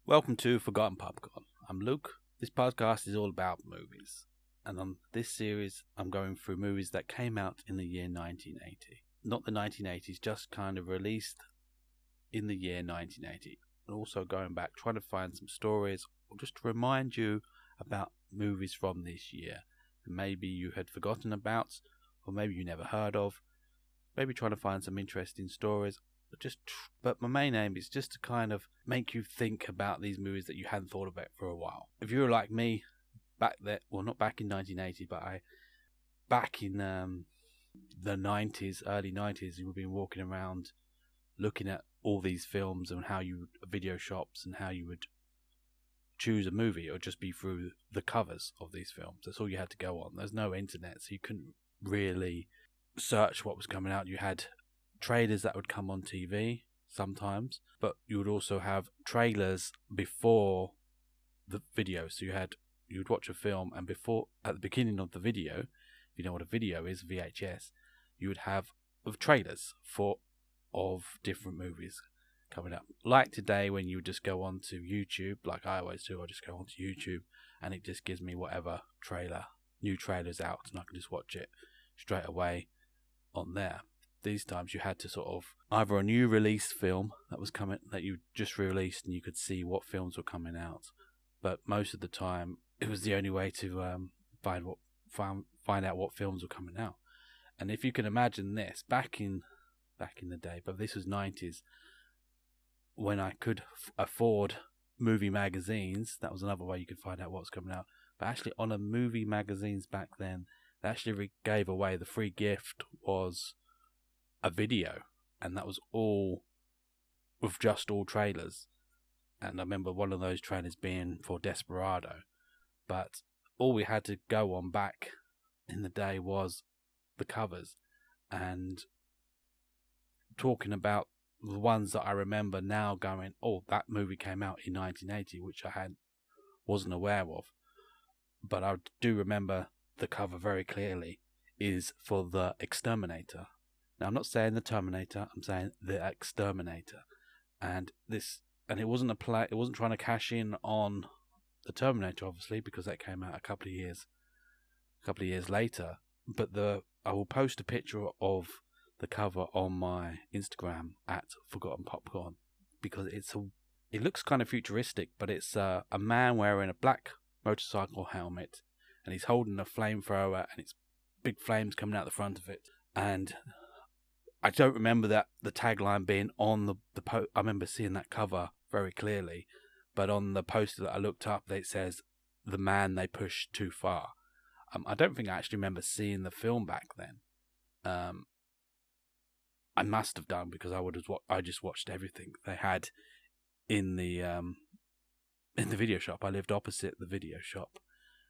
Welcome to Forgotten Popcorn. I'm Luke. This podcast is all about movies. And on this series, I'm going through movies that came out in the year 1980. Not the 1980s, just kind of released in the year 1980. And also going back, trying to find some stories, or just to remind you about movies from this year. And maybe you had forgotten about, or maybe you never heard of. Maybe trying to find some interesting stories. But my main aim is just to kind of make you think about these movies that you hadn't thought about for a while. If you were like me back there, well, not back in 1980, but back in the 90s, early 90s, you would be walking around looking at all these films and how you would video shops and how you would choose a movie, or just be through the covers of these films. That's all you had to go on. There's no internet, so you couldn't really search what was coming out. You had trailers that would come on TV sometimes, but you would also have trailers before the video. So you would watch a film, and at the beginning of the video, if you know what a video is, VHS, you would have trailers of different movies coming up. Like today, when you would just go on to YouTube, like I always do, I just go onto YouTube and it just gives me whatever new trailers out, and I can just watch it straight away on there. These times you had to sort of either a new release film that was coming, that you just released, and you could see what films were coming out. But most of the time, it was the only way to find out what films were coming out. And if you can imagine this back in the day, but this was 90s, when I could afford movie magazines, that was another way you could find out what's coming out. But actually, on a movie magazines back then, they actually gave away, the free gift was a video, and that was all with just all trailers. And I remember one of those trailers being for Desperado, but all we had to go on back in the day was the covers. And talking about the ones that I remember now, going, oh, that movie came out in 1980, which I wasn't aware of, but I do remember the cover very clearly, is for The Exterminator. Now, I'm not saying The Terminator, I'm saying The Exterminator. And it wasn't it wasn't trying to cash in on The Terminator, obviously, because that came out a couple of years later. But I will post a picture of the cover on my Instagram at Forgotten Popcorn, because it looks kind of futuristic, but it's a man wearing a black motorcycle helmet, and he's holding a flamethrower, and it's big flames coming out the front of it. And I don't remember that the tagline being on I remember seeing that cover very clearly, but on the poster that I looked up, it says, "The man they pushed too far." I don't think I actually remember seeing the film back then. I must have done, because I just watched everything they had in the video shop. I lived opposite the video shop,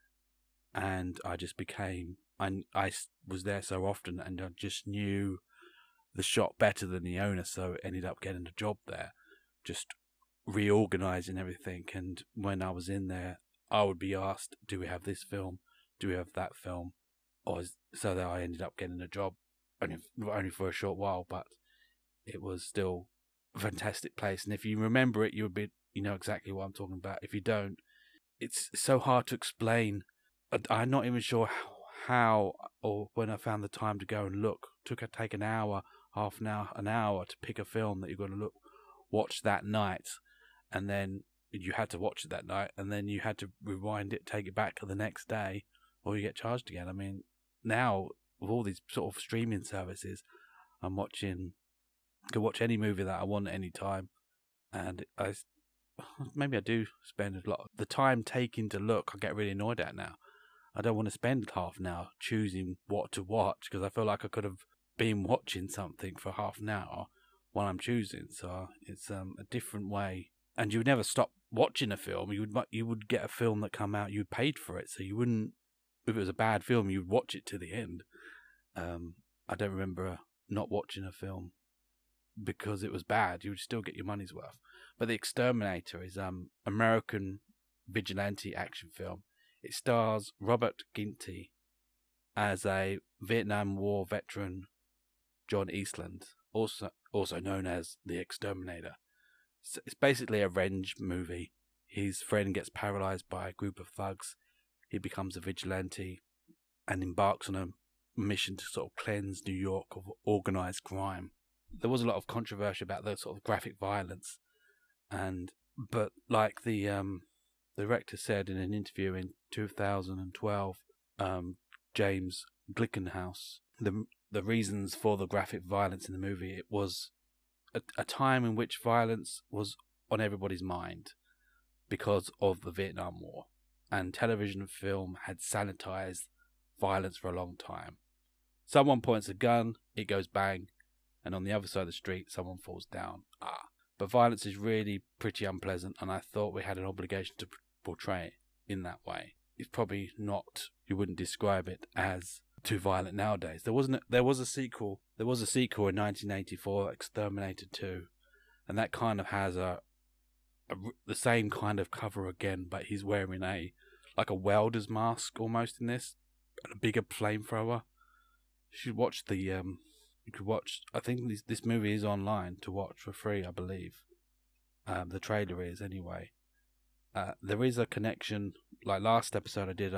and I just I was there so often, and I just knew the shop better than the owner, so ended up getting a job there, just reorganizing everything. And when I was in there, I would be asked, do we have this film, do we have that film, so that I ended up getting a job, only for a short while, but it was still a fantastic place. And if you remember it, you know exactly what I'm talking about. If you don't, it's so hard to explain. I'm not even sure how, or when I found the time to go and look, take an hour, half an hour to pick a film that you're going to watch that night, and then you had to watch it that night, and then you had to rewind it, take it back to the next day, or you get charged again. I mean, now with all these sort of streaming services, I could watch any movie that I want at any time, and maybe I do spend a lot of the time taking to look. I get really annoyed at now. I don't want to spend half an hour choosing what to watch, because I feel like I could have been watching something for half an hour while I'm choosing. So it's a different way, and you would never stop watching a film. You would get a film that come out, you paid for it, so you wouldn't. If it was a bad film, you'd watch it to the end. I don't remember not watching a film because it was bad. You would still get your money's worth. But The Exterminator is American vigilante action film. It stars Robert Ginty as a Vietnam War veteran, John Eastland, also known as The Exterminator. It's basically a revenge movie his friend gets paralyzed by a group of thugs. He becomes a vigilante and embarks on a mission to sort of cleanse New York of organized crime. There was a lot of controversy about the sort of graphic violence, but like the director said in an interview in 2012, James Glickenhaus, the reasons for the graphic violence in the movie, it was a time in which violence was on everybody's mind because of the Vietnam War, and television and film had sanitized violence for a long time. Someone points a gun, it goes bang, and on the other side of the street someone falls down. But violence is really pretty unpleasant, and I thought we had an obligation to portray it in that way. It's probably not, you wouldn't describe it as too violent nowadays. There was a sequel in 1984, Exterminator 2, and that kind of has the same kind of cover again, but he's wearing a welder's mask almost in this, and a bigger flamethrower. You should watch I think this movie is online to watch for free, I believe. The trailer is anyway. There is a connection, like last episode I did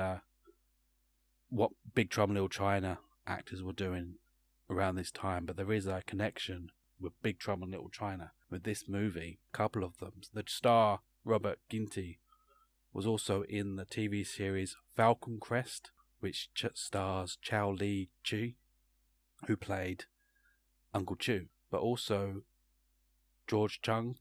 what Big Trouble in Little China actors were doing around this time, but there is a connection with Big Trouble in Little China with this movie, a couple of them. The star, Robert Ginty, was also in the TV series Falcon Crest, which stars Chow Lee Chi, who played Uncle Chu, but also George Chung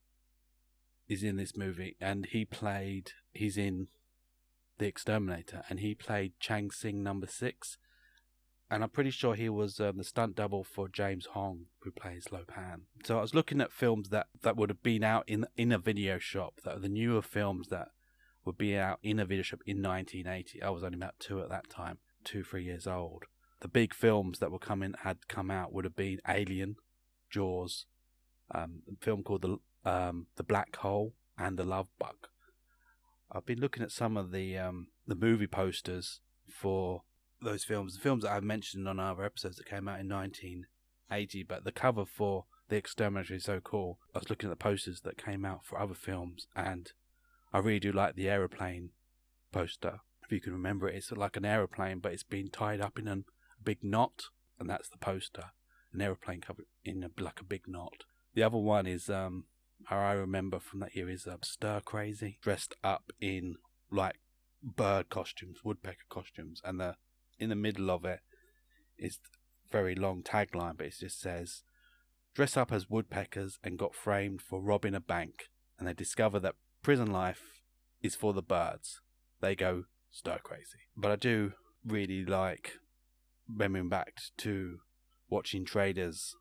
is in this movie, and he's in The Exterminator, and he played Chang Sing number 6, and I'm pretty sure he was the stunt double for James Hong, who plays Lo Pan. So I was looking at films that would have been out in a video shop, that are the newer films that would be out in a video shop in 1980. I was only about 3 years old. The big films that had come out would have been Alien, Jaws, a film called The Black Hole, and The Love Bug. I've been looking at some of the movie posters for those films, the films that I've mentioned on other episodes that came out in 1980, but the cover for The Exterminator is so cool. I was looking at the posters that came out for other films, and I really do like the aeroplane poster. If you can remember it, it's like an aeroplane, but it's been tied up in a big knot, and that's the poster. An aeroplane covered in a big knot. The other one is, how I remember from that year, is Stir Crazy, dressed up in like bird costumes, woodpecker costumes, and in the middle of it is a very long tagline, but it just says, dress up as woodpeckers and got framed for robbing a bank, and they discover that prison life is for the birds. They go stir crazy. But I do really like remembering back to watching trailers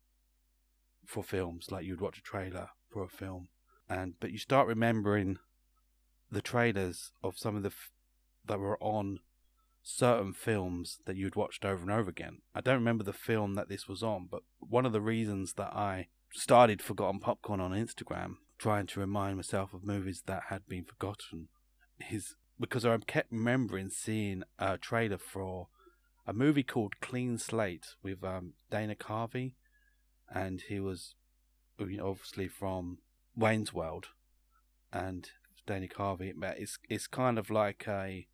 for films, like you'd watch a trailer for a film, but you start remembering the trailers of some of that were on certain films that you'd watched over and over again. I don't remember the film that this was on, but one of the reasons that I started Forgotten Popcorn on Instagram, trying to remind myself of movies that had been forgotten, is because I kept remembering seeing a trailer for a movie called Clean Slate with Dana Carvey, and he was obviously from Wayne's World, and Dana Carvey. It's kind of like a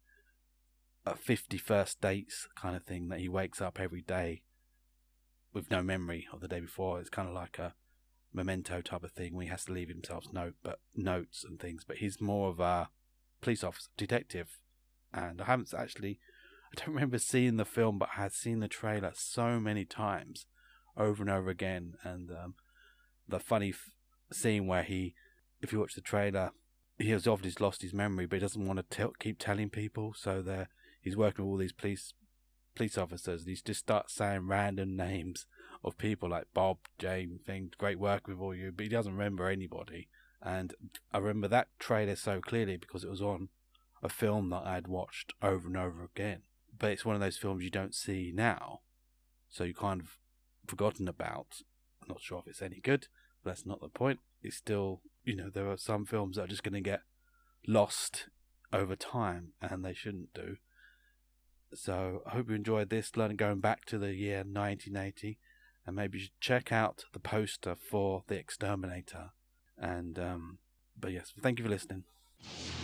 50 First Dates kind of thing, that he wakes up every day with no memory of the day before. It's kind of like a Memento type of thing where he has to leave himself notes and things, but he's more of a police officer, detective. And I don't remember seeing the film, but I had seen the trailer so many times over and over again. And the funny scene where if you watch the trailer, he has obviously lost his memory, but he doesn't want to keep telling people, so he's working with all these police officers, and he just starts saying random names of people like Bob, James, great work with all you, but he doesn't remember anybody. And I remember that trailer so clearly because it was on a film that I'd watched over and over again. But it's one of those films you don't see now, so you kind of forgotten about. I'm not sure if it's any good, but that's not the point. It's still, there are some films that are just going to get lost over time, and they shouldn't do. So I hope you enjoyed this, going back to the year 1980, and maybe you should check out the poster for The Exterminator, and But yes, thank you for listening.